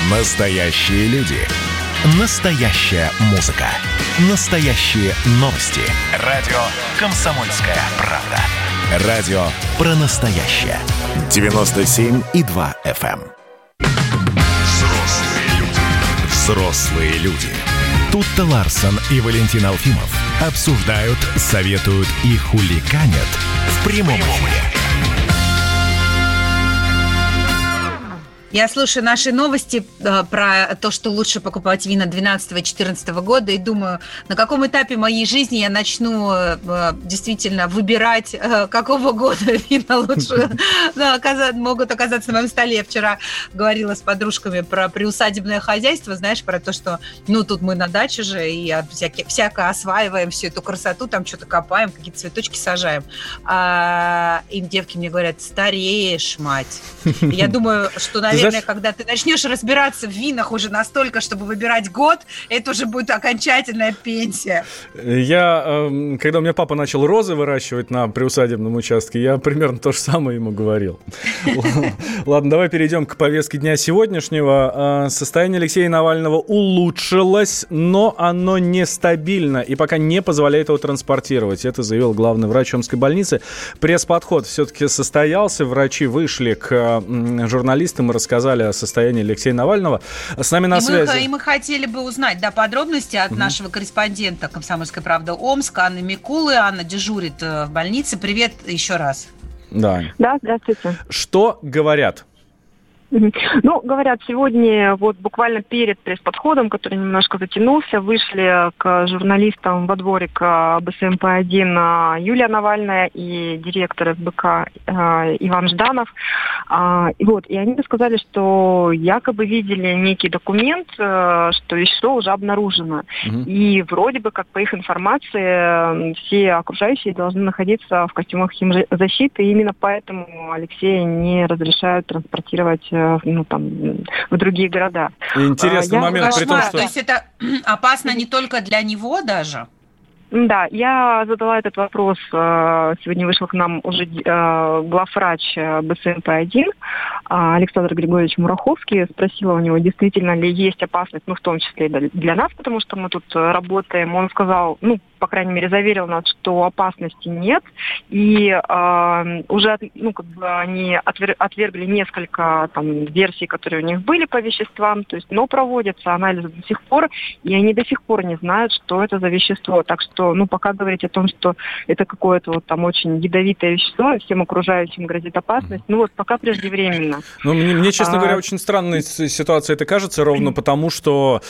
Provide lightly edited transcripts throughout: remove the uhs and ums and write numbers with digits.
Настоящие люди. Настоящая музыка. Настоящие новости. Радио «Комсомольская правда». Радио про настоящее. 97,2 FM. Взрослые люди. Тутта Ларсон и Валентин Алфимов обсуждают, советуют и хулиганят в прямом эфире. Я слушаю наши новости про то, что лучше покупать вина 12-14 года, и думаю, на каком этапе моей жизни я начну действительно выбирать, какого года вина лучше могут оказаться на моем столе. Я вчера говорила с подружками про приусадебное хозяйство, знаешь, про то, что, тут мы на даче же, и всяко осваиваем всю эту красоту, там что-то копаем, какие-то цветочки сажаем. И девки мне говорят: стареешь, мать. Я думаю, что, наверное, когда ты начнешь разбираться в винах уже настолько, чтобы выбирать год, это уже будет окончательная пенсия. Когда у меня папа начал розы выращивать на приусадебном участке, я примерно то же самое ему говорил. Ладно, давай перейдем к повестке дня сегодняшнего. Состояние Алексея Навального улучшилось, но оно нестабильно и пока не позволяет его транспортировать. Это заявил главный врач Омской больницы. Пресс-подход все-таки состоялся. Врачи вышли к журналистам и рассказали о состоянии Алексея Навального. С нами на связи. И мы хотели бы узнать подробности от нашего корреспондента «Комсомольской правды» Омска, Анны Микулы. Анна дежурит в больнице. Привет еще раз. Да, здравствуйте. Что говорят? Говорят, сегодня буквально перед пресс-подходом, который немножко затянулся, вышли к журналистам во дворик БСМП-1 Юлия Навальная и директор СБК Иван Жданов. И они рассказали, что якобы видели некий документ, что вещество уже обнаружено. И вроде бы, как по их информации, все окружающие должны находиться в костюмах химзащиты, и именно поэтому Алексея не разрешают транспортировать в другие города. Интересный момент, при том, что... То есть это опасно не только для него даже? Да, я задала этот вопрос. Сегодня вышел к нам уже главврач БСМП-1 Александр Григорьевич Мураховский. Спросила у него, действительно ли есть опасность, в том числе и для нас, потому что мы тут работаем. Он сказал, по крайней мере, заверил нас, что опасности нет. И уже они отвергли несколько версий, которые у них были по веществам, но проводятся анализы до сих пор, и они до сих пор не знают, что это за вещество. Так что, пока говорить о том, что это какое-то очень ядовитое вещество, всем окружающим грозит опасность, пока преждевременно. Мне, честно говоря, очень странной ситуация это кажется, ровно потому, что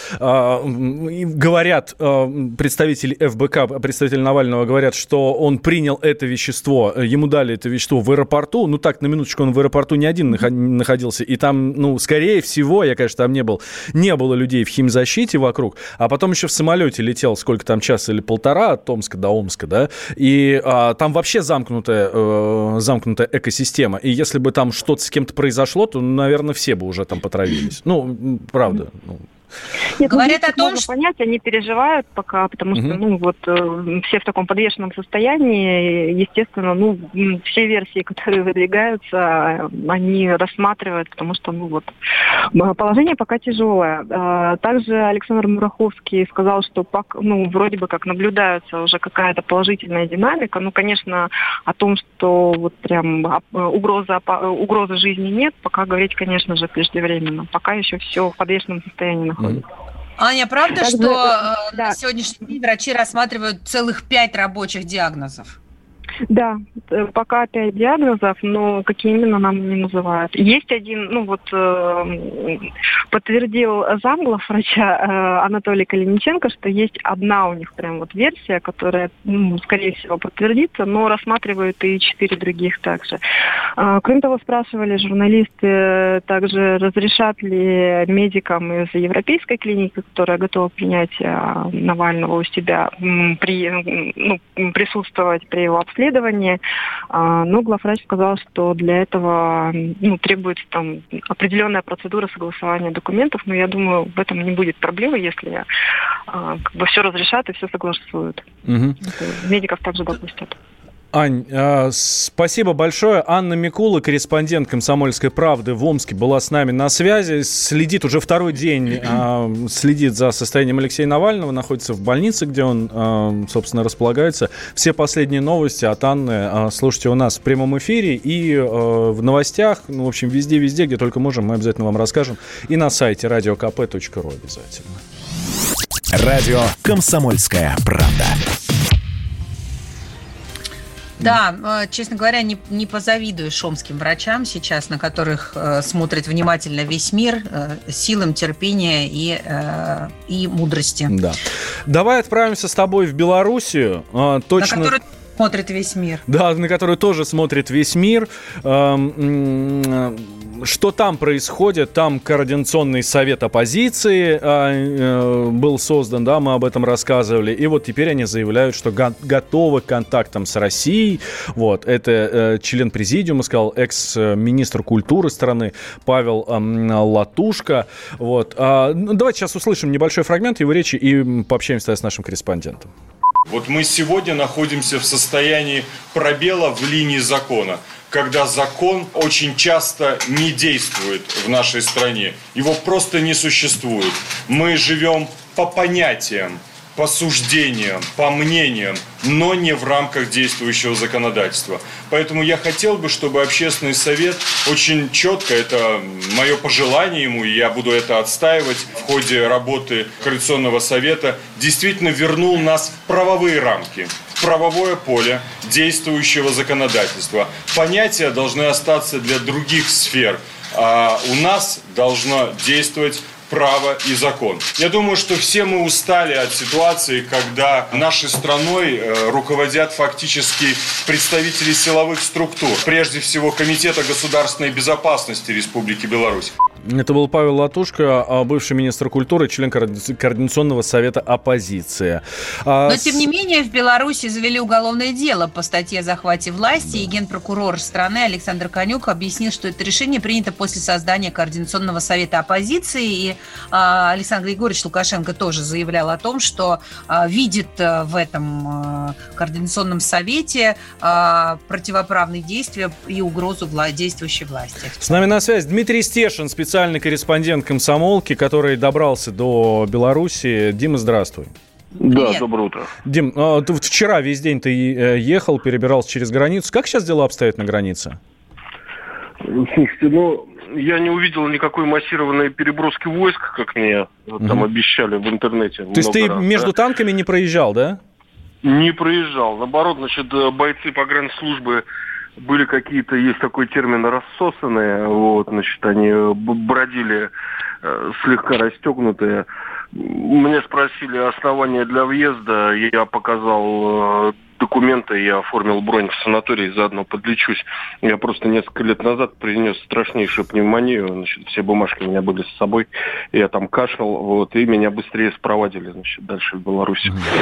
говорят представители ФБК, представители Навального говорят, что он принял это вещество, ему дали это вещество в аэропорту. На минуточку, он в аэропорту не один находился, и там, скорее всего, я, конечно, там не было людей в химзащите вокруг, а потом еще в самолете летел, сколько там, час или полтора от Омска до Омска, да, и там вообще замкнутая экосистема, и если бы там что-то с кем-то произошло, то, наверное, все бы уже там потравились. Правда. Нет, говорят о том, что понять, они переживают пока, потому что все в таком подвешенном состоянии, естественно, все версии, которые выдвигаются, они рассматривают, потому что положение пока тяжелое. Также Александр Мураховский сказал, что вроде бы как наблюдается уже какая-то положительная динамика. Конечно, о том, что прям угрозы жизни нет, пока говорить, конечно же, преждевременно. Пока еще все в подвешенном состоянии находится. Аня, правда, что на сегодняшний день врачи рассматривают целых 5 рабочих диагнозов? Да, пока 5 диагнозов, но какие именно нам не называют. Есть один, подтвердил замглавврача Анатолий Калиниченко, что есть одна у них прям версия, которая, скорее всего, подтвердится, но рассматривают и 4 других также. Кроме того, спрашивали журналисты также, разрешат ли медикам из европейской клиники, которая готова принять Навального у себя, присутствовать при его обследовании. Но главврач сказал, что для этого требуется определенная процедура согласования документов, но я думаю, в этом не будет проблемы, если все разрешат и все согласуют. Медиков также допустят. Ань, спасибо большое. Анна Микула, корреспондент «Комсомольской правды» в Омске, была с нами на связи. Следит уже второй день, следит за состоянием Алексея Навального, находится в больнице, где он, собственно, располагается. Все последние новости от Анны слушайте у нас в прямом эфире и в новостях, в общем, везде, где только можем, мы обязательно вам расскажем. И на сайте radiokp.ru обязательно. Радио «Комсомольская правда». Да, честно говоря, не позавидуешь омским врачам сейчас, на которых смотрит внимательно весь мир, силам терпения и мудрости. Да. Давай отправимся с тобой в Белоруссию. Точно... На которую смотрит весь мир. Да, на которую тоже смотрит весь мир. Что там происходит? Там Координационный совет оппозиции был создан, да, мы об этом рассказывали. И вот теперь они заявляют, что готовы к контактам с Россией. Вот, это член президиума, сказал экс-министр культуры страны Павел Латушко. Вот. Давайте сейчас услышим небольшой фрагмент его речи и пообщаемся с нашим корреспондентом. Вот мы сегодня находимся в состоянии пробела в линии закона, когда закон очень часто не действует в нашей стране. Его просто не существует. Мы живем по понятиям, по суждениям, по мнениям, но не в рамках действующего законодательства. Поэтому я хотел бы, чтобы Общественный совет очень четко, это мое пожелание ему, и я буду это отстаивать в ходе работы Координационного совета, действительно вернул нас в правовые рамки, в правовое поле действующего законодательства. Понятия должны остаться для других сфер, а у нас должно действовать право и закон. Я думаю, что все мы устали от ситуации, когда нашей страной руководят фактически представители силовых структур, прежде всего Комитета государственной безопасности Республики Беларусь. Это был Павел Латушко, бывший министр культуры, член Координационного совета оппозиции. Но, тем не менее, в Беларуси завели уголовное дело по статье о захвате власти, и генпрокурор страны Александр Конюк объяснил, что это решение принято после создания Координационного совета оппозиции, и Александр Григорьевич Лукашенко тоже заявлял о том, что видит в этом Координационном совете противоправные действия и угрозу действующей власти. С нами на связи Дмитрий Стешин, специальный корреспондент «Комсомолки», который добрался до Беларуси. Дима, здравствуй. Да, Привет. Доброе утро. Дим, ты вчера весь день ты ехал, перебирался через границу. Как сейчас дела обстоят на границе? Слушайте, я не увидел никакой массированной переброски войск, как мне там обещали в интернете. То есть ты между танками не проезжал, да? Не проезжал. Наоборот, бойцы погранслужбы были какие-то, есть такой термин, рассосанные. Они бродили слегка расстегнутые. Меня спросили основания для въезда, я показал документы, я оформил бронь в санаторий, заодно подлечусь. Я просто несколько лет назад принес страшнейшую пневмонию, все бумажки у меня были с собой, я там кашлял, и меня быстрее спровадили, дальше в Беларусь.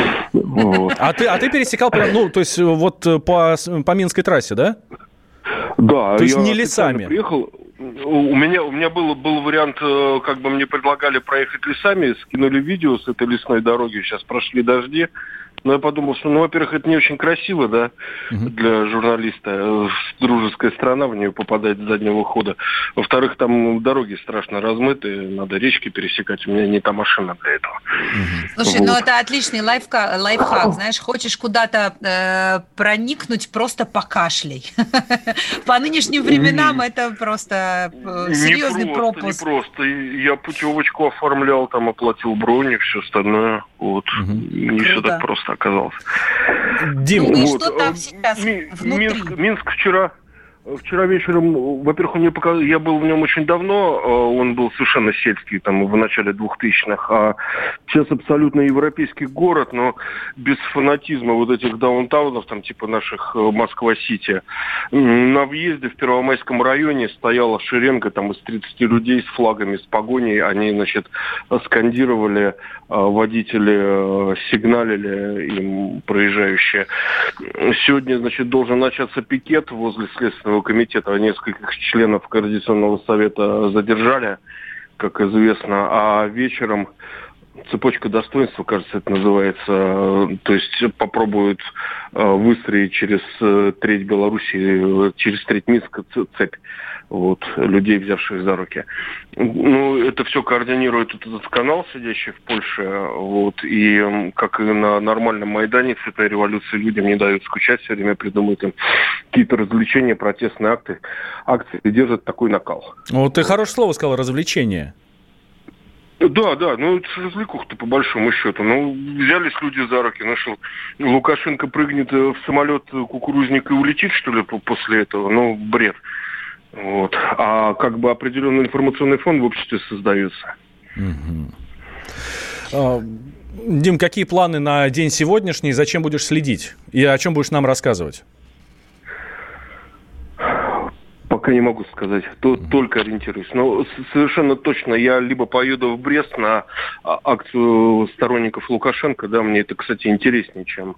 А ты пересекал, то есть по Минской трассе, да? Да. То есть не лесами? Приехал. У меня был вариант, мне предлагали проехать лесами, скинули видео с этой лесной дороги, сейчас прошли дожди. Но я подумал, что, во-первых, это не очень красиво, да, для журналиста. Дружеская страна, в нее попадает с заднего хода. Во-вторых, там дороги страшно размыты, надо речки пересекать. У меня не та машина для этого. Слушай, это отличный лайфхак. Знаешь, хочешь куда-то проникнуть, просто покашляй. По нынешним временам это просто серьезный пропуск. Не просто. Я путевочку оформлял, оплатил бронь и все остальное. Не все так просто оказалось. Дим, и что там сейчас внутри? Минск вчера вечером, во-первых, мне показалось, я был в нем очень давно, он был совершенно сельский, в начале 2000-х, а сейчас абсолютно европейский город, но без фанатизма этих даунтаунов, типа наших Москва-Сити. На въезде в Первомайском районе стояла шеренга из 30 людей с флагами, с погоней, они, скандировали, водители сигналили им проезжающие. Сегодня, должен начаться пикет возле Следственного комитета. Нескольких членов Координационного совета задержали, как известно, а вечером цепочка достоинства, кажется, это называется. То есть попробуют выстроить через треть Беларуси, через треть Минска цепь людей, взявших за руки. Это все координирует этот канал, сидящий в Польше. И как и на нормальном Майдане, цветной революции людям не дают скучать, все время придумывают им какие-то развлечения, протестные акции, и держат такой накал. Ты хорошее слово сказал, развлечение. Да, это развлекуха-то по большому счету. Взялись люди за руки, Лукашенко прыгнет в самолет кукурузник и улетит, что ли, после этого? Бред. А определенный информационный фон в обществе создается. Дим, какие планы на день сегодняшний? Зачем будешь следить? И о чем будешь нам рассказывать? Пока не могу сказать. Только ориентируюсь. Но совершенно точно я либо поеду в Брест на акцию сторонников Лукашенко. Да, мне это, кстати, интереснее, чем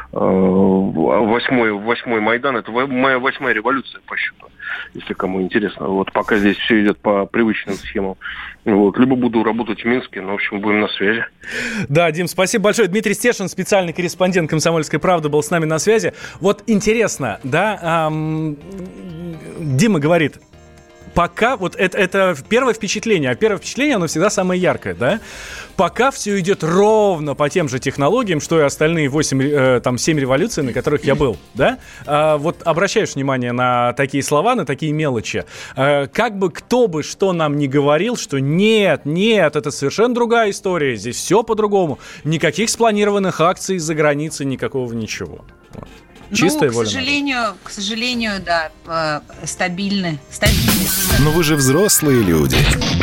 8-й Майдан. Это моя 8-я революция, по счету, если кому интересно. Пока здесь все идет по привычным схемам. Либо буду работать в Минске, в общем, будем на связи. Да, Дим, спасибо большое. Дмитрий Стешин, специальный корреспондент «Комсомольской правды», был с нами на связи. Интересно, да, Дима говорит, пока, это первое впечатление, а первое впечатление, оно всегда самое яркое, да? Пока все идет ровно по тем же технологиям, что и остальные 7 революций, на которых я был, да? Обращаешь внимание на такие слова, на такие мелочи. Кто бы что нам ни говорил, что нет, это совершенно другая история, здесь все по-другому, никаких спланированных акций из-за границы, никакого ничего. Чистая воля. К сожалению, да, стабильны. Но вы же взрослые люди.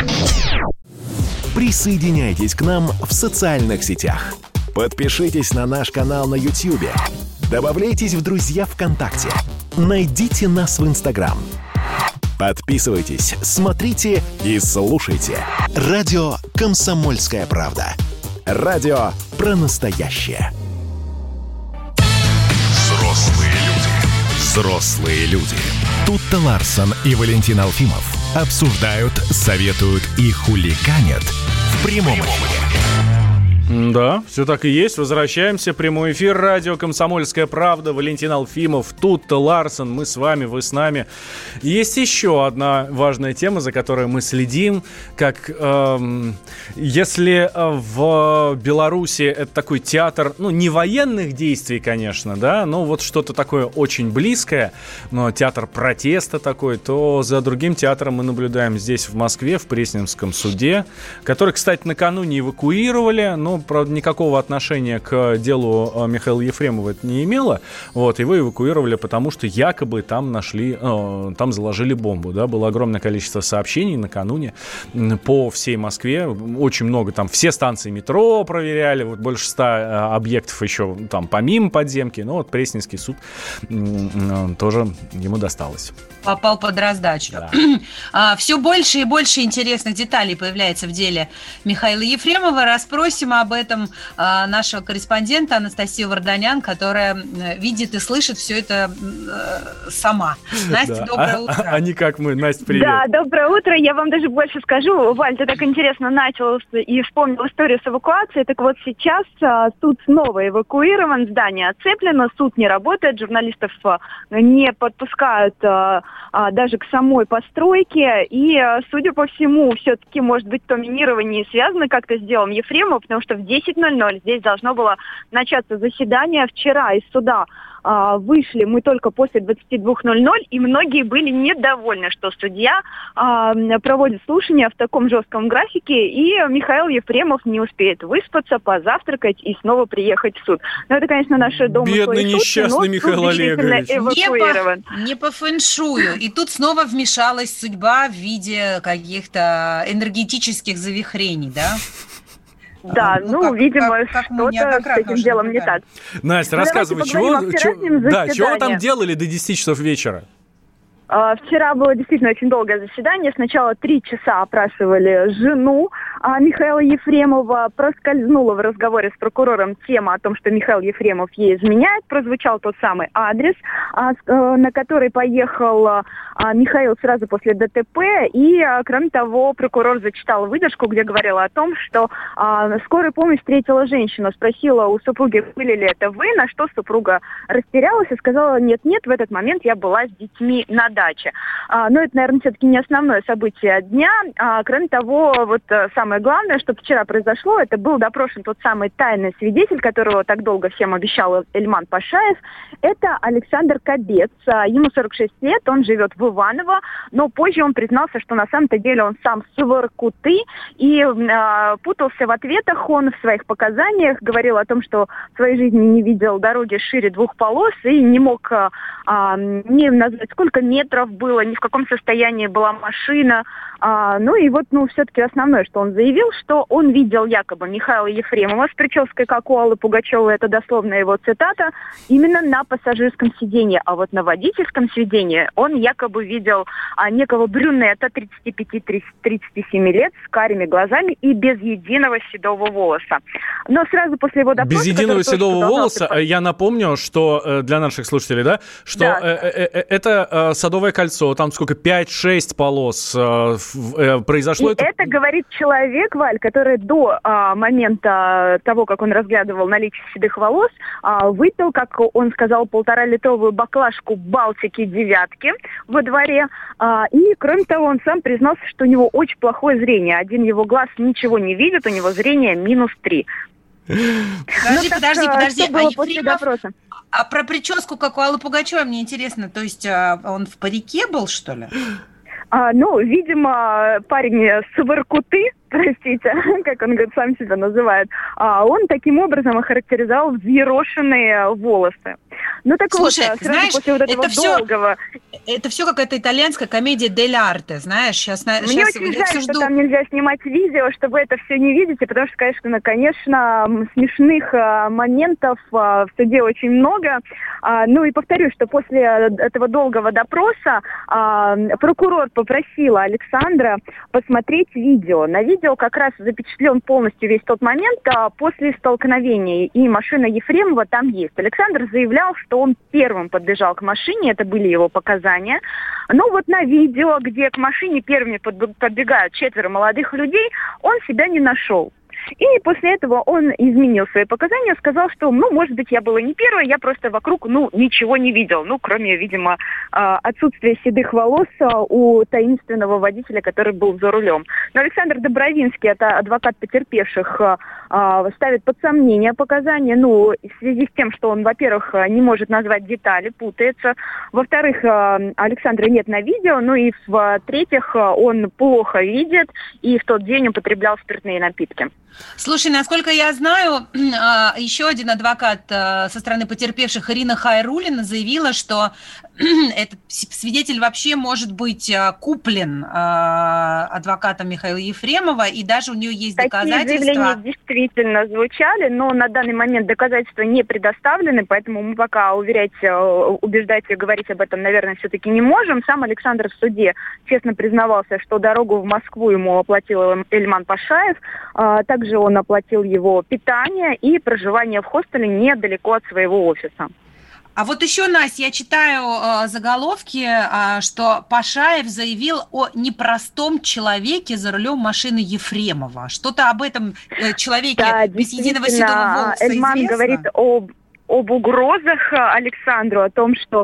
Присоединяйтесь к нам в социальных сетях. Подпишитесь на наш канал на YouTube. Добавляйтесь в друзья ВКонтакте. Найдите нас в Инстаграм. Подписывайтесь, смотрите и слушайте. Радио «Комсомольская правда». Радио про настоящее. Взрослые люди. Тутта Ларсон и Валентин Алфимов обсуждают, советуют и хулиганят в прямом эфире. Да, все так и есть. Возвращаемся. Прямой эфир. Радио «Комсомольская правда». Валентин Алфимов, Тутта Ларсон. Мы с вами, вы с нами. Есть еще одна важная тема, за которой мы следим. Если в Беларуси это такой театр, не военных действий, конечно, да, но что-то такое очень близкое, но театр протеста такой, то за другим театром мы наблюдаем здесь, в Москве, в Пресненском суде, который, кстати, накануне эвакуировали, но правда, никакого отношения к делу Михаила Ефремова это не имело. Его эвакуировали, потому что якобы там там заложили бомбу. Да? Было огромное количество сообщений накануне по всей Москве. Очень много там, все станции метро проверяли, больше 100 объектов еще там помимо подземки. Пресненский суд тоже ему досталось. Попал под раздачу. Да. Все больше и больше интересных деталей появляется в деле Михаила Ефремова. Расспросим об этом нашего корреспондента Анастасию Варданян, которая видит и слышит все это сама. Настя, доброе утро. А не как мы. Настя, привет. Да, доброе утро. Я вам даже больше скажу. Валь, ты так интересно начал и вспомнил историю с эвакуацией. Так вот сейчас суд снова эвакуирован, здание оцеплено, суд не работает, журналистов не подпускают даже к самой постройке. И, судя по всему, все-таки, может быть, то минирование связано как-то с делом Ефремова, потому что в 10:00 здесь должно было начаться заседание. Вчера из суда вышли мы только после 22:00, и многие были недовольны, что судья проводит слушания в таком жестком графике, и Михаил Ефремов не успеет выспаться, позавтракать и снова приехать в суд. Но это, конечно, наши домыслы. Бедный несчастный Михаил Олегович. Не по фэншую. И тут снова вмешалась судьба в виде каких-то энергетических завихрений, да? Да, видимо, что-то с этим делом не так. Настя, рассказывай, чего там делали до 10 часов вечера? Вчера было действительно очень долгое заседание. Сначала 3 часа опрашивали жену Михаила Ефремова. Проскользнула в разговоре с прокурором тема о том, что Михаил Ефремов ей изменяет. Прозвучал тот самый адрес, на который поехал Михаил сразу после ДТП. И, кроме того, прокурор зачитал выдержку, где говорила о том, что скорая помощь встретила женщину. Спросила у супруги, были ли это вы, на что супруга растерялась и сказала: нет, в этот момент я была с детьми на даче. Но это, наверное, все-таки не основное событие дня. Кроме того, вот самое главное, что вчера произошло, это был допрошен тот самый тайный свидетель, которого так долго всем обещал Эльман Пашаев. Это Александр Кобец. Ему 46 лет, он живет в Иваново, но позже он признался, что на самом-то деле он сам с Воркуты и путался в ответах. Он в своих показаниях говорил о том, что в своей жизни не видел дороги шире 2 полос и не мог не назвать, сколько метров было, ни в каком состоянии была машина. Все-таки основное, что он заявил, что он видел якобы Михаила Ефремова с прической, как у Аллы Пугачевой, это дословно его цитата, именно на пассажирском сиденье. А вот на водительском сиденье он якобы видел некого брюнета 35-37 лет с карими глазами и без единого седого волоса. Но сразу после его допроса... Без единого седого волоса, я напомню, что для наших слушателей, да, что это Садовое кольцо, там сколько, 5-6 полос произошло. И это говорит человек, Валь, который до момента того, как он разглядывал наличие седых волос, выпил, как он сказал, 1,5-литровую баклажку Балтики 9 во дворе. И, кроме того, он сам признался, что у него очень плохое зрение. Один его глаз ничего не видит, у него зрение -3. Подожди. Что было после допроса? А про прическу, как у Аллы Пугачевой, мне интересно. То есть он в парике был, что ли? Видимо, парень с Воркуты, простите, как он сам себя называет, он таким образом охарактеризовал взъерошенные волосы. Слушай, сразу знаешь, после вот этого долгого... Это все какая-то итальянская комедия дель арте, знаешь. Мне очень жаль, что там нельзя снимать видео, чтобы это все не видите, потому что, конечно, смешных моментов в суде очень много. И повторюсь, что после этого долгого допроса прокурор попросила Александра посмотреть видео. На видео как раз запечатлен полностью весь тот момент после столкновения, и машина Ефремова там есть. Александр заявлял, что он первым подбежал к машине, это были его показания. На видео, где к машине первыми подбегают 4 молодых людей, он себя не нашел. И после этого он изменил свои показания, сказал, что, может быть, я была не первая, я просто вокруг, ничего не видел. кроме, видимо, отсутствия седых волос у таинственного водителя, который был за рулем. Но Александр Добровинский, это адвокат потерпевших, ставит под сомнение показания, в связи с тем, что он, во-первых, не может назвать детали, путается, во-вторых, Александра нет на видео, и в-третьих, он плохо видит и в тот день употреблял спиртные напитки. Слушай, насколько я знаю, еще один адвокат со стороны потерпевших, Ирина Хайруллина, заявила, что этот свидетель вообще может быть куплен адвокатом Михаила Ефремова, и даже у нее есть доказательства. Такие заявления действительно звучали, но на данный момент доказательства не предоставлены, поэтому мы пока убеждать и говорить об этом, наверное, все-таки не можем. Сам Александр в суде честно признавался, что дорогу в Москву ему оплатил Эльман Пашаев. Также он оплатил его питание и проживание в хостеле недалеко от своего офиса. А вот еще, Настя, я читаю заголовки, что Пашаев заявил о непростом человеке за рулем машины Ефремова. Что-то об этом человеке без единого седого волоса Эльман известно? Говорит об угрозах Александру, о том, что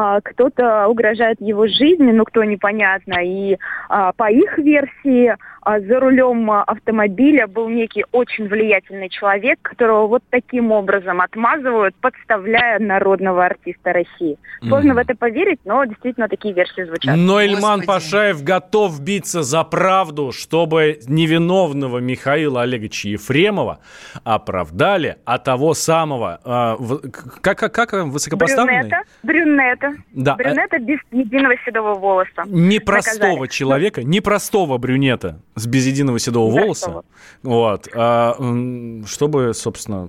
кто-то угрожает его жизни, кто непонятно. И по их версии за рулем автомобиля был некий очень влиятельный человек, которого вот таким образом отмазывают, подставляя народного артиста России. Сложно в это поверить, но действительно такие версии звучат. Но Эльман Пашаев готов биться за правду, чтобы невиновного Михаила Олеговича Ефремова оправдали, а того самого, как высокопоставленный? Брюнета. Да. Брюнета без единого седого волоса. Непростого человека, непростого брюнета с без единого седого волоса, чтобы, собственно,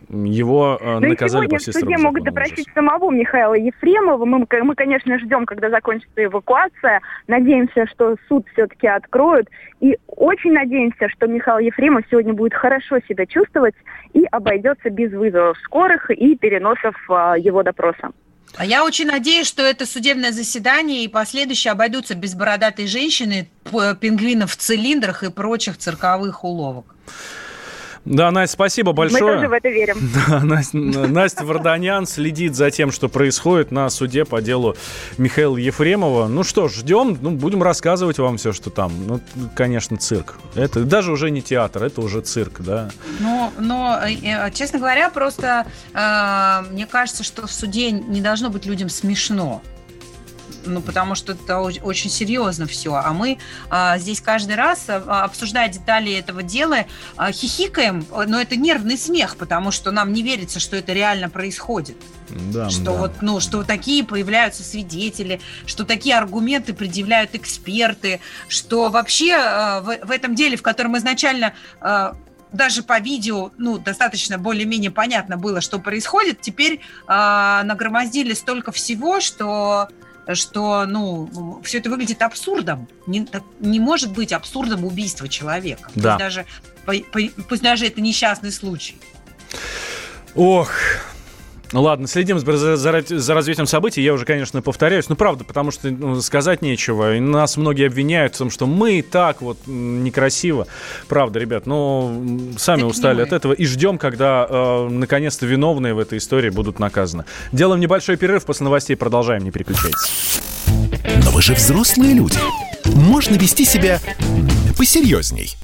его наказали по всей сегодня в суде строгому могут закону. допросить самого Михаила Ефремова. Мы, конечно, ждем, когда закончится эвакуация. Надеемся, что суд все-таки откроют. И очень надеемся, что Михаил Ефремов сегодня будет хорошо себя чувствовать и обойдется без вызовов скорых и переносов его допроса. А я очень надеюсь, что это судебное заседание и последующие обойдутся без бородатой женщины, пингвинов в цилиндрах и прочих цирковых уловок. Да, Настя, спасибо большое. Мы тоже в это верим. Да, Настя Варданян следит за тем, что происходит на суде по делу Михаила Ефремова. Ну что ж, ждем, будем рассказывать вам все, что там. Ну, конечно, цирк. Это даже уже не театр, это уже цирк, да. Но честно говоря, просто мне кажется, что в суде не должно быть людям смешно. Потому что это очень серьезно все. А мы здесь каждый раз, обсуждая детали этого дела, хихикаем, но это нервный смех, потому что нам не верится, что это реально происходит. Да, что да. Что такие появляются свидетели, что такие аргументы предъявляют эксперты, что вообще в этом деле, в котором изначально даже по видео, достаточно более-менее понятно было, что происходит, теперь нагромоздили столько всего, что все это выглядит абсурдом. Не может быть абсурдом убийства человека. Да. Пусть даже это несчастный случай. Ох... Ладно, следим за развитием событий. Я уже, конечно, повторяюсь. Правда, потому что сказать нечего. И нас многие обвиняют в том, что мы так вот некрасиво. Правда, ребят, сами устали от этого. И ждем, когда, наконец-то, виновные в этой истории будут наказаны. Делаем небольшой перерыв. После новостей продолжаем. Не переключайтесь. Но вы же взрослые люди. Можно вести себя посерьезней.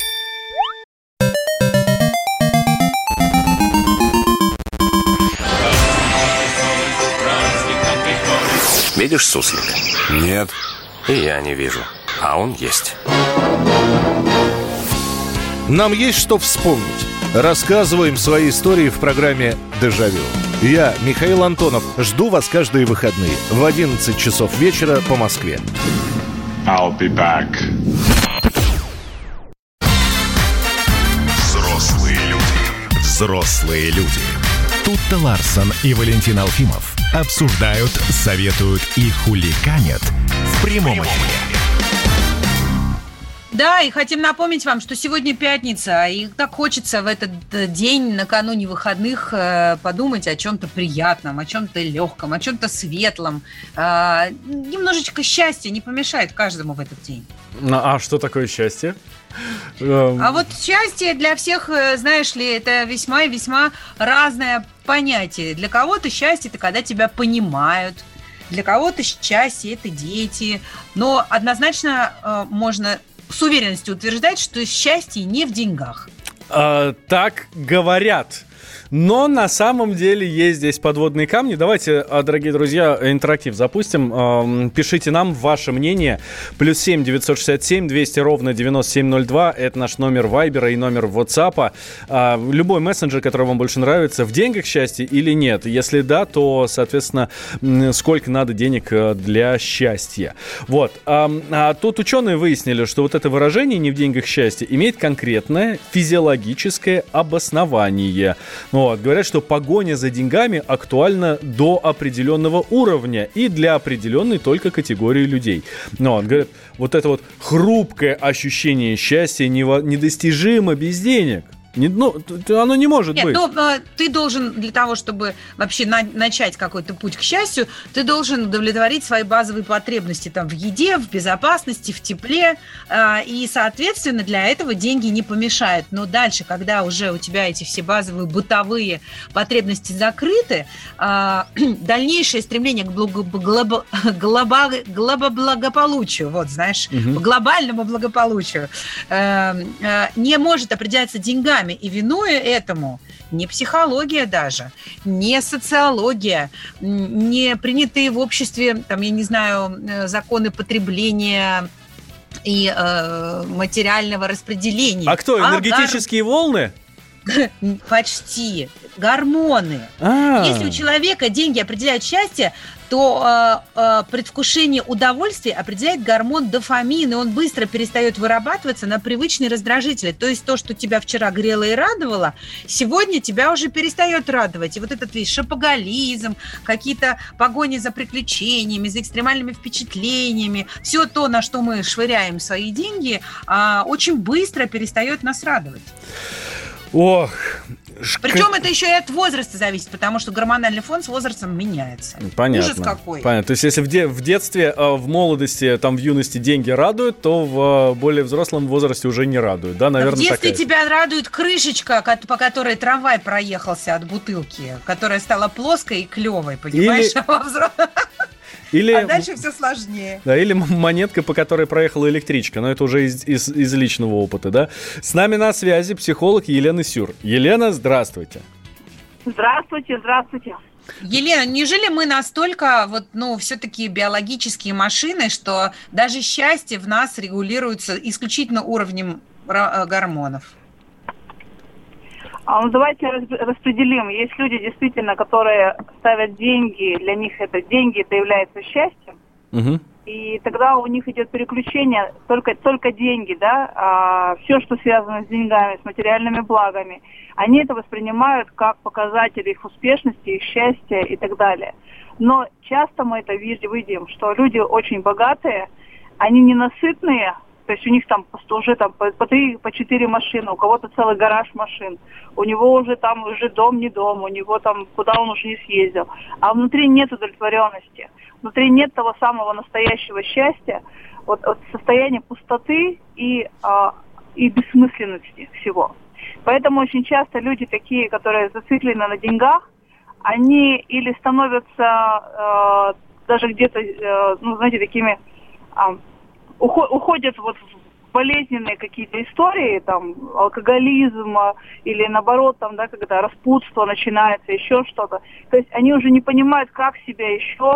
Видишь суслика? Нет. И я не вижу. А он есть. Нам есть что вспомнить. Рассказываем свои истории в программе «Дежавю». Я, Михаил Антонов, жду вас каждые выходные в 11 часов вечера по Москве. I'll be back. Взрослые люди. Взрослые люди. Тутта Ларсон и Валентин Алфимов обсуждают, советуют и хулиганят в прямом эфире. Да, и хотим напомнить вам, что сегодня пятница, и так хочется в этот день, накануне выходных, подумать о чем-то приятном, о чем-то легком, о чем-то светлом. Немножечко счастья не помешает каждому в этот день. А что такое счастье? А вот счастье для всех, знаешь ли, это весьма и весьма разное понятие. Для кого-то счастье – это когда тебя понимают, для кого-то счастье – это дети. Но однозначно можно с уверенностью утверждать, что счастье не в деньгах. Так говорят. Но на самом деле есть здесь подводные камни. Давайте, дорогие друзья, интерактив запустим. Пишите нам ваше мнение. +7 967 200 ровно 9702. Это наш номер Вайбера и номер WhatsApp. Любой мессенджер, который вам больше нравится. В деньгах счастье или нет? Если да, то, соответственно, сколько надо денег для счастья. Вот. Тут ученые выяснили, что вот это выражение «не в деньгах счастье» имеет конкретное физиологическое обоснование. Говорят, что погоня за деньгами актуальна до определенного уровня и для определенной только категории людей. Говорят, вот это вот хрупкое ощущение счастья недостижимо без денег. Оно не может быть. Ты должен для того, чтобы вообще начать какой-то путь к счастью, ты должен удовлетворить свои базовые потребности там, в еде, в безопасности, в тепле. И, соответственно, для этого деньги не помешают. Но дальше, когда уже у тебя эти все базовые бытовые потребности закрыты, дальнейшее стремление к благополучию, к глобальному благополучию не может определяться деньгами. И винуя этому не психология даже, не социология, не принятые в обществе, законы потребления и материального распределения. А кто, энергетические волны? Почти. Гормоны. Если у человека деньги определяют счастье, то предвкушение удовольствия определяет гормон дофамин, и он быстро перестает вырабатываться на привычные раздражители. То есть то, что тебя вчера грело и радовало, сегодня тебя уже перестает радовать. И вот этот весь шопоголизм, какие-то погони за приключениями, за экстремальными впечатлениями, все то, на что мы швыряем свои деньги, очень быстро перестает нас радовать. Ох. Причем это еще и от возраста зависит, потому что гормональный фон с возрастом меняется. Понятно. Ужас какой. Понятно. То есть если в детстве, в молодости, там в юности деньги радуют, то в более взрослом возрасте уже не радуют, да? Наверное, в детстве такая... тебя радует крышечка, по которой трамвай проехался от бутылки, которая стала плоской и клевой, понимаешь? А дальше все сложнее. Да, или монетка, по которой проехала электричка. Но это уже из личного опыта, да? С нами на связи психолог Елена Сюр. Елена, здравствуйте. Здравствуйте. Елена, неужели мы настолько все-таки биологические машины, что даже счастье в нас регулируется исключительно уровнем гормонов? Давайте распределим. Есть люди, действительно, которые ставят деньги, для них это является счастьем. Угу. И тогда у них идет переключение только деньги, да, все, что связано с деньгами, с материальными благами, они это воспринимают как показатель их успешности, их счастья и так далее. Но часто мы это видим, что люди очень богатые, они ненасытные. То есть у них там уже по 3, по 4 машины, у кого-то целый гараж машин, у него уже дом не дом, у него там, куда он уже не съездил. А внутри нет удовлетворенности, внутри нет того самого настоящего счастья, вот состояния пустоты и бессмысленности всего. Поэтому очень часто люди такие, которые зациклены на деньгах, они или становятся даже где-то, такими... уходят в болезненные какие-то истории, там, алкоголизма или наоборот, там, да, когда распутство начинается, еще что-то. То есть они уже не понимают, как себя еще,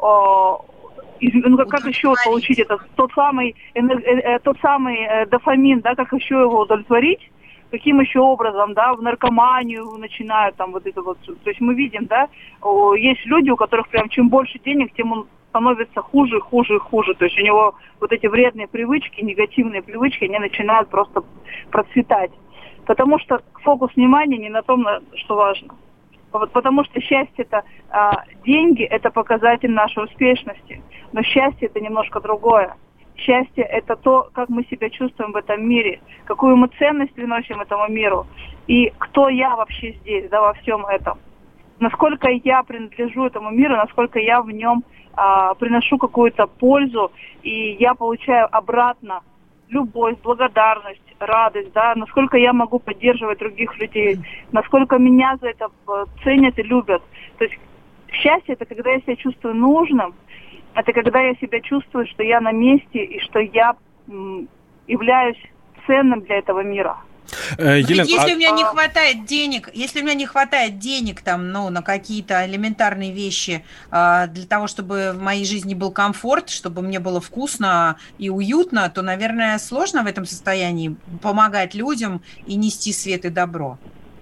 как еще получить тот самый дофамин, да, как еще его удовлетворить, каким еще образом, да, в наркоманию начинают там вот это вот. То есть мы видим, да, есть люди, у которых прям чем больше денег, тем он становится хуже. То есть у него вот эти вредные привычки, негативные привычки, они начинают просто процветать. Потому что фокус внимания не на том, что важно. Потому что счастье это деньги, это показатель нашей успешности. Но счастье это немножко другое. Счастье это то, как мы себя чувствуем в этом мире, какую мы ценность приносим этому миру и кто я вообще здесь, да, во всем этом. Насколько я принадлежу этому миру, насколько я в нем приношу какую-то пользу, и я получаю обратно любовь, благодарность, радость, да, насколько я могу поддерживать других людей, насколько меня за это ценят и любят. То есть счастье – это когда я себя чувствую нужным, это когда я себя чувствую, что я на месте и что я являюсь ценным для этого мира. Елена, если у меня не хватает денег там, на какие-то элементарные вещи для того, чтобы в моей жизни был комфорт, чтобы мне было вкусно и уютно, то, наверное, сложно в этом состоянии помогать людям и нести свет и добро.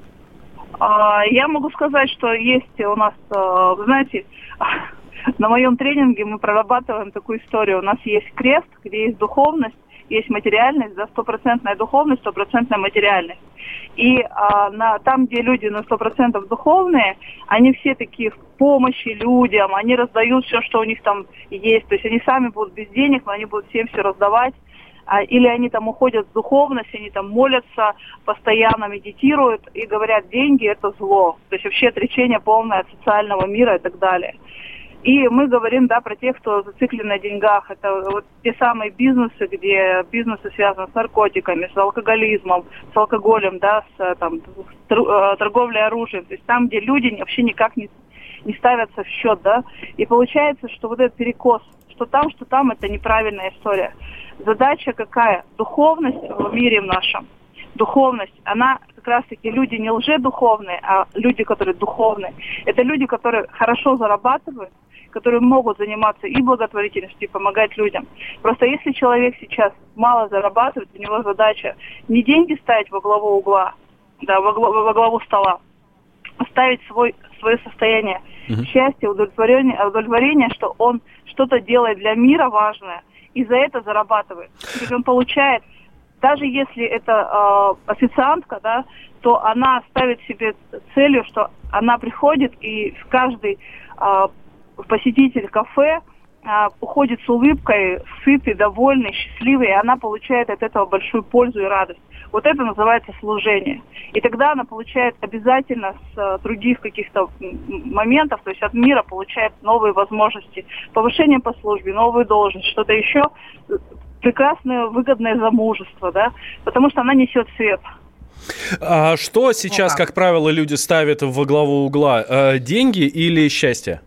Я могу сказать, что есть у нас, вы знаете, на моем тренинге мы прорабатываем такую историю. У нас есть крест, где есть духовность, есть материальность, да, 100% духовность, 100% материальность. И там, где люди на 100% духовные, они все такие в помощи людям, они раздают все, что у них там есть. То есть они сами будут без денег, но они будут всем все раздавать. Или они там уходят в духовность, они там молятся, постоянно медитируют и говорят, деньги – это зло. То есть вообще отречение полное от социального мира и так далее. И мы говорим, да, про тех, кто зациклен на деньгах. Это вот те самые бизнесы, где бизнесы связаны с наркотиками, с алкоголизмом, с алкоголем, да, с торговлей оружием. То есть там, где люди вообще никак не ставятся в счет, да. И получается, что вот этот перекос, что там, это неправильная история. Задача какая? Духовность в мире нашем. Духовность, она как раз-таки люди не лжедуховные, а люди, которые духовные. Это люди, которые хорошо зарабатывают, которые могут заниматься и благотворительностью, и помогать людям. Просто если человек сейчас мало зарабатывает, у него задача не деньги ставить во главу угла, да, во главу стола, ставить свое состояние счастья, удовлетворения, что он что-то делает для мира важное, и за это зарабатывает. То есть он получает, даже если это официантка, да, то она ставит себе целью, что она приходит, и каждый посетитель кафе уходит с улыбкой, сытый, довольный, счастливый, и она получает от этого большую пользу и радость. Вот это называется служение. И тогда она получает обязательно с других каких-то моментов, то есть от мира получает новые возможности, повышение по службе, новую должность, что-то еще, прекрасное, выгодное замужество, да, потому что она несет свет. А что сейчас, как правило, люди ставят во главу угла? Деньги или счастье?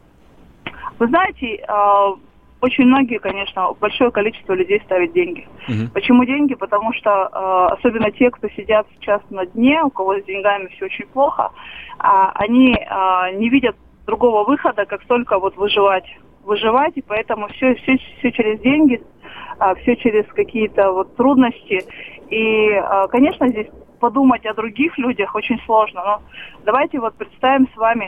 Вы знаете, очень многие, конечно, большое количество людей ставят деньги. Почему деньги? Потому что особенно те, кто сидят сейчас на дне, у кого с деньгами все очень плохо, они не видят другого выхода, как только вот выживать, и поэтому все через деньги, все через какие-то вот трудности. И, конечно, здесь подумать о других людях очень сложно, но давайте вот представим с вами,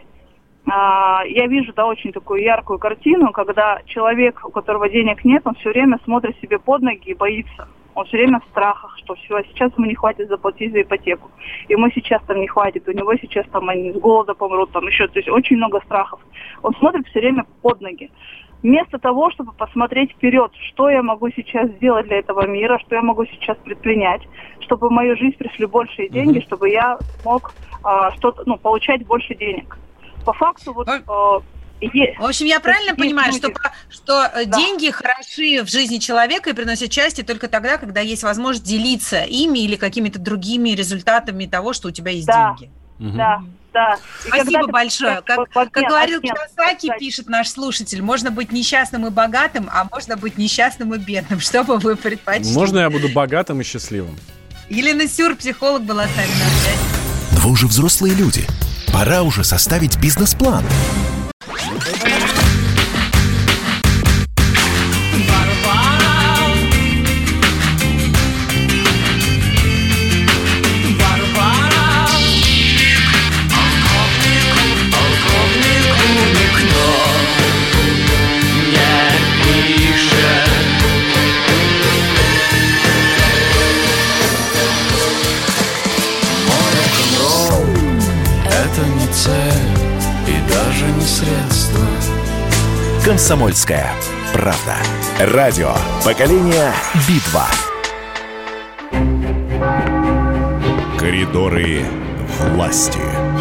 я вижу, да, очень такую яркую картину, когда человек, у которого денег нет, он все время смотрит себе под ноги и боится. Он все время в страхах, что все, сейчас ему не хватит заплатить за ипотеку, ему сейчас там не хватит, у него сейчас там они с голода помрут, там еще, то есть очень много страхов. Он смотрит все время под ноги. Вместо того, чтобы посмотреть вперед, что я могу сейчас сделать для этого мира, что я могу сейчас предпринять, чтобы в мою жизнь пришли большие деньги, чтобы я мог получать больше денег. По факту вот есть. В общем, я правильно понимаю, что деньги хороши в жизни человека и приносят счастье только тогда, когда есть возможность делиться ими или какими-то другими результатами того, что у тебя есть деньги. Да. Спасибо большое. Как говорил Кийосаки, пишет наш слушатель, можно быть несчастным и богатым, а можно быть несчастным и бедным. Что бы вы предпочли? Можно я буду богатым и счастливым? Елена Сюр, психолог, была с нами на связи. Вы уже взрослые люди. Пора уже составить бизнес-план. «Комсомольская правда». Радио поколения Би-2. Коридоры власти.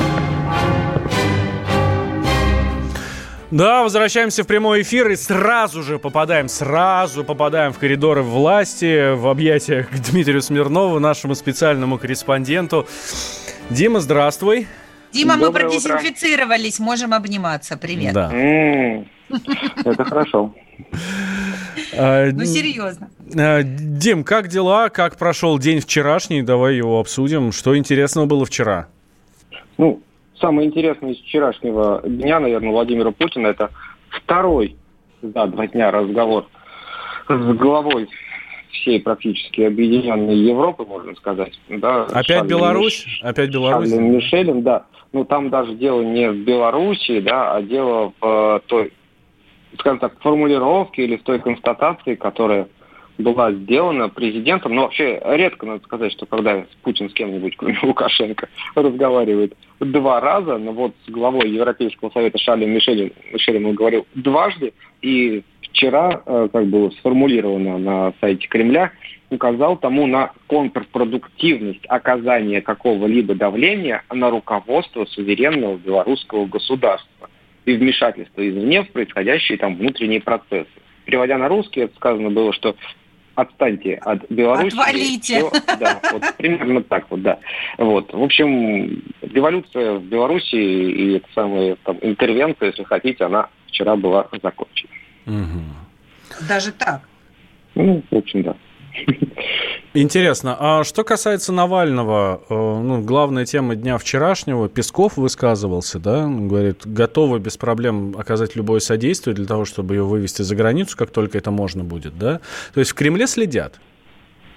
Да, возвращаемся в прямой эфир и сразу попадаем в коридоры власти, в объятия к Дмитрию Смирнову, нашему специальному корреспонденту. Дима, здравствуй. Дима, мы продезинфицировались, можем обниматься. Привет. Да. Это хорошо. Ну, серьезно. Дим, как дела? Как прошел день вчерашний? Давай его обсудим. Что интересного было вчера? Ну, самое интересное из вчерашнего дня, наверное, Владимира Путина, это второй за 2 дня разговор с главой всей практически объединенной Европы, можно сказать. Да, Опять Беларусь? Опять Беларусь? Шарлем Мишелем, да. Ну, там даже дело не в Беларуси, да, а дело в той, скажем так, формулировке или в той констатации, которая была сделана президентом. Но вообще редко, надо сказать, что когда Путин с кем-нибудь, кроме Лукашенко, разговаривает 2 раза, но вот с главой Европейского совета Шарлем Мишелем он говорил дважды, и вчера, как было сформулировано на сайте Кремля, указал тому на контрпродуктивность оказания какого-либо давления на руководство суверенного белорусского государства и вмешательство извне в происходящие там внутренние процессы. Переводя на русский, это сказано было, что отстаньте от Беларуси. Отвалите. Все, да, вот примерно так вот, да. Вот. В общем, революция в Беларуси и эта самая там интервенция, если хотите, она вчера была закончена. Угу. Даже так? Ну, в общем, да. Интересно, а что касается Навального, главная тема дня вчерашнего, Песков высказывался, да, он говорит, готовы без проблем оказать любое содействие для того, чтобы ее вывести за границу, как только это можно будет, да? То есть в Кремле следят?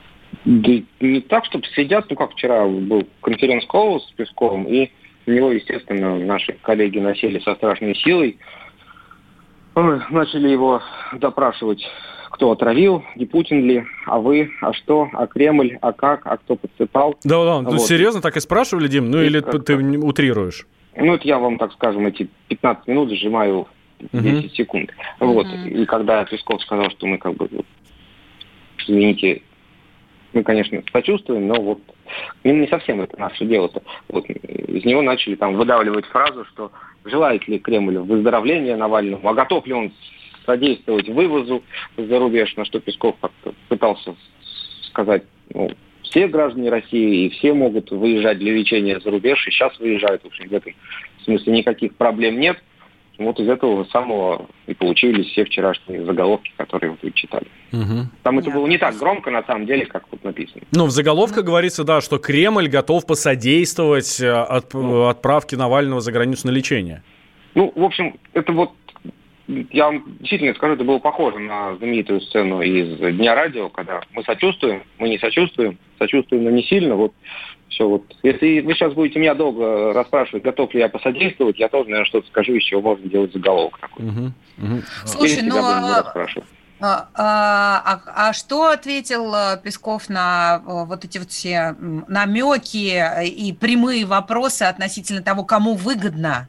Да не так, чтобы следят. Ну, как вчера был конференц-колл с Песковым, и на него, естественно, наши коллеги насели со страшной силой. Начали его допрашивать, кто отравил, не Путин ли, а вы, а что, а Кремль, а как, а кто подсыпал. Да, вот. Ну, серьезно так и спрашивали, Дим? Ну, или ты утрируешь? Ну, это я вам, так скажем, эти 15 минут сжимаю в 10 секунд. Вот. И когда Песков сказал, что мы как бы, извините, мы, конечно, сочувствуем, но вот не совсем это наше дело-то. Вот. Из него начали там выдавливать фразу, что желает ли Кремль выздоровления Навальному, а готов ли он содействовать вывозу за рубеж, на что Песков как-то пытался сказать, все граждане России и все могут выезжать для лечения за рубеж, и сейчас выезжают, в общем, в этом смысле никаких проблем нет. Вот из этого самого и получились все вчерашние заголовки, которые вот вы читали. Там это было не так громко, на самом деле, как тут написано. Ну, в заголовках говорится, да, что Кремль готов посодействовать отправке Навального за границу на лечение. Ну, в общем, это вот, я вам действительно скажу, это было похоже на знаменитую сцену из «Дня радио», когда мы сочувствуем, мы не сочувствуем, сочувствуем, но не сильно, вот. Все, вот. Если вы сейчас будете меня долго расспрашивать, готов ли я посодействовать, я тоже, наверное, что-то скажу, из чего можно делать заголовок такой. Слушай, а что ответил Песков на вот эти вот все намеки и прямые вопросы относительно того, кому выгодно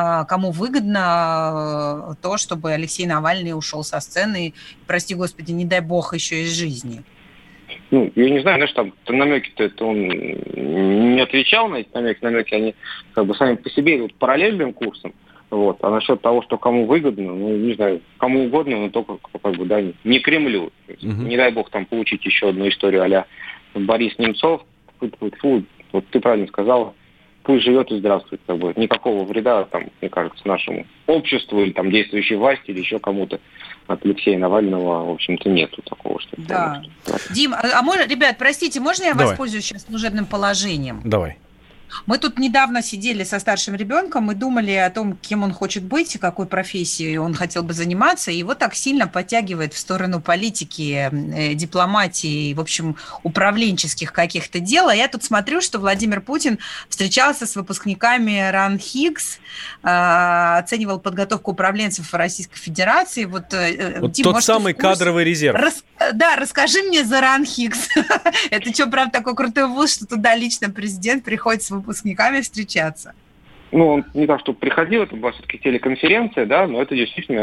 то, чтобы Алексей Навальный ушел со сцены и, прости господи, не дай бог, еще из жизни? Ну, я не знаю, знаешь, там намеки-то это он не отвечал на эти намеки. Намеки, они как бы сами по себе идут параллельным курсом. Вот. А насчет того, что кому выгодно, ну, не знаю, кому угодно, но только как бы, да, не Кремлю. Не дай бог там получить еще одну историю а-ля Борис Немцов. Фу, вот ты правильно сказала. Пусть живет и здравствует. Как бы. Никакого вреда, там, мне кажется, нашему обществу или там действующей власти или еще кому-то от Алексея Навального, в общем-то, нету такого. Что да. Дим, ребят, простите, можно я воспользуюсь сейчас служебным положением? Давай. Мы тут недавно сидели со старшим ребенком и думали о том, кем он хочет быть, какой профессией он хотел бы заниматься, и его так сильно подтягивает в сторону политики, дипломатии, в общем, управленческих каких-то дел. А я тут смотрю, что Владимир Путин встречался с выпускниками РАН-ХИКС, оценивал подготовку управленцев Российской Федерации. Вот Дим, тот самый кадровый резерв. Расскажи мне за РАН-ХИКС. Это что, правда, такой крутой вуз, что туда лично президент приходит с выпускниками встречаться? Ну, он не так, что приходил, это была все-таки телеконференция, да, но это действительно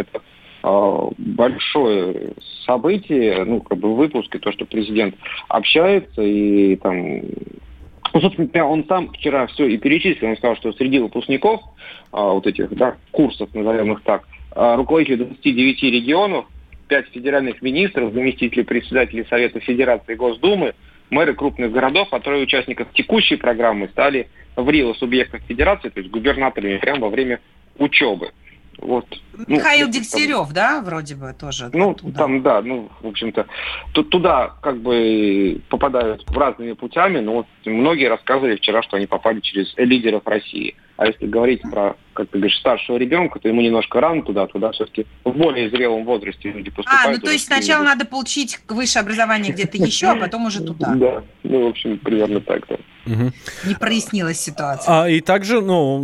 большое событие, ну, как бы выпуск, и то, что президент общается, и там... Ну, собственно, он сам вчера все и перечислил, он сказал, что среди выпускников вот этих, да, курсов, назовем их так, руководители 29 регионов, 5 федеральных министров, заместители председателей Совета Федерации и Госдумы, мэры крупных городов, а трое участников текущей программы стали в РИО субъектах федерации, то есть губернаторами прямо во время учебы. Вот. Михаил Дегтярев, да, вроде бы тоже? Ну, там, да, ну, в общем-то, туда как бы попадают разными путями, но вот многие рассказывали вчера, что они попали через лидеров России. А если говорить про, как ты говоришь, старшего ребенка, то ему немножко рано туда все-таки в более зрелом возрасте люди поступают. Ну то есть сначала надо получить высшее образование где-то еще, а потом уже туда. Да, ну, в общем, примерно так, да. Не прояснилась ситуация. И также,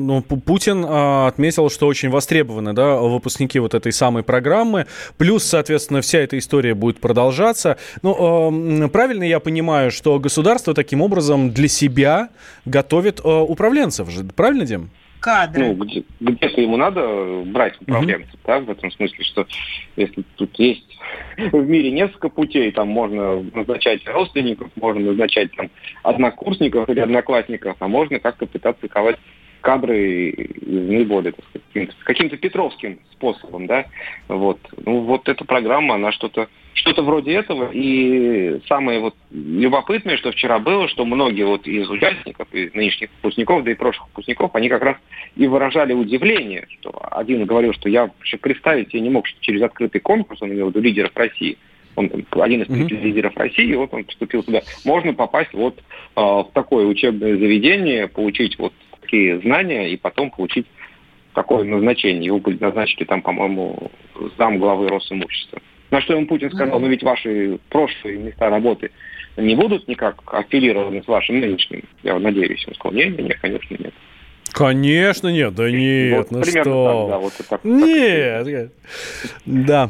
Путин отметил, что очень востребованы, да, выпускники вот этой самой программы. Плюс, соответственно, вся эта история будет продолжаться. Правильно я понимаю, что государство таким образом для себя готовит управленцев же, правильно, Дим? Кадры. Ну, где-то ему надо брать управленцев, да, в этом смысле, что если тут есть в мире несколько путей, там можно назначать родственников, можно назначать там однокурсников или одноклассников, а можно как-то пытаться ковать кадры из наиболее, так сказать, каким-то петровским способом, да, вот. Ну, вот эта программа, она что-то вроде этого, и самое вот любопытное, что вчера было, что многие вот из участников, и нынешних выпускников, да и прошлых выпускников, они как раз и выражали удивление, что один говорил, что я вообще представить себе не мог, что через открытый конкурс, он имел в виду лидеров России, он один из 5 лидеров России, вот он поступил туда, можно попасть вот в такое учебное заведение, получить вот такие знания и потом получить такое назначение. Его назначили там, по-моему, зам главы Росимущества. На что ему Путин сказал, ну ведь ваши прошлые места работы не будут никак аффилированы с вашим нынешним. Я надеюсь, он сказал, нет, конечно, нет. Конечно нет, да нет, вот, примерно что? Так, да, вот так, нет, да.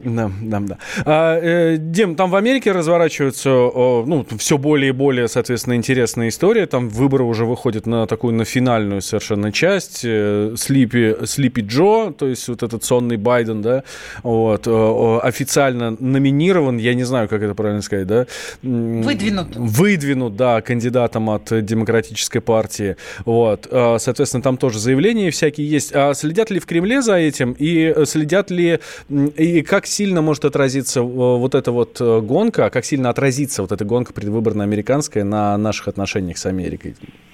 Дим, там в Америке разворачиваются все более и более, соответственно, интересные истории. Там выборы уже выходят на финальную совершенно часть. Слипи Джо, то есть вот этот сонный Байден, да, вот, официально номинирован, я не знаю, как это правильно сказать, да? Выдвинут, да, кандидатом от Демократической партии. Вот, соответственно, там тоже заявления всякие есть. А следят ли в Кремле за этим? И следят ли, и как сильно может отразиться вот эта вот гонка, как сильно отразится вот эта гонка предвыборная американская на наших отношениях с Америкой?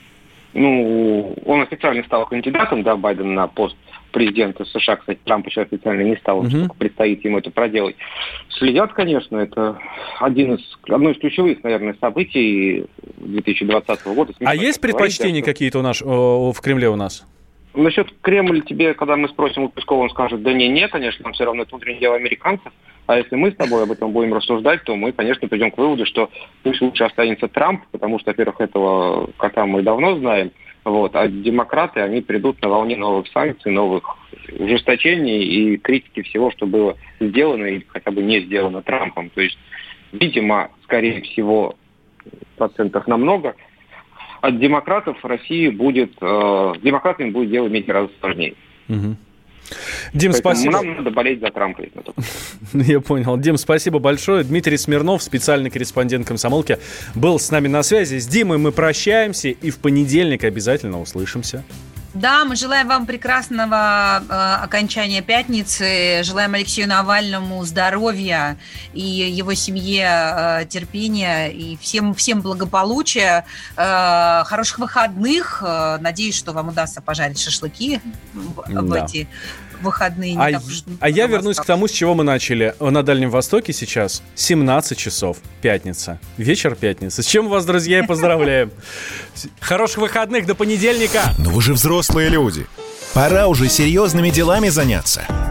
Ну, он официально стал кандидатом, да, Байден, на пост президента США. Кстати, Трамп еще официально не стал, только предстоит ему это проделать. Следят, конечно, это одно из ключевых, наверное, событий 2020 года. А есть предпочтения какие-то в Кремле у нас? Насчет Кремля тебе, когда мы спросим у Пескова, он скажет, да не, конечно, там все равно это внутреннее дело американцев. А если мы с тобой об этом будем рассуждать, то мы, конечно, придем к выводу, что пусть лучше останется Трамп, потому что, во-первых, этого кота мы давно знаем, вот, а демократы, они придут на волне новых санкций, новых ужесточений и критики всего, что было сделано или хотя бы не сделано Трампом. То есть, видимо, скорее всего, процентов намного, от демократов России демократами будет дело иметь гораздо сложнее. Угу. Дим, поэтому спасибо. Нам надо болеть за Трампа. Я понял. Дим, спасибо большое. Дмитрий Смирнов, специальный корреспондент «Комсомолки», был с нами на связи. С Димой мы прощаемся и в понедельник обязательно услышимся. Да, мы желаем вам прекрасного окончания пятницы, желаем Алексею Навальному здоровья и его семье терпения и всем благополучия, хороших выходных. Надеюсь, что вам удастся пожарить шашлыки в эти выходные. Я вернусь к тому, с чего мы начали. На Дальнем Востоке сейчас 17 часов, пятница, вечер пятницы. С чем вас, друзья, и поздравляем. Хороших выходных, до понедельника. Но вы же взрослые люди. Пора уже серьезными делами заняться.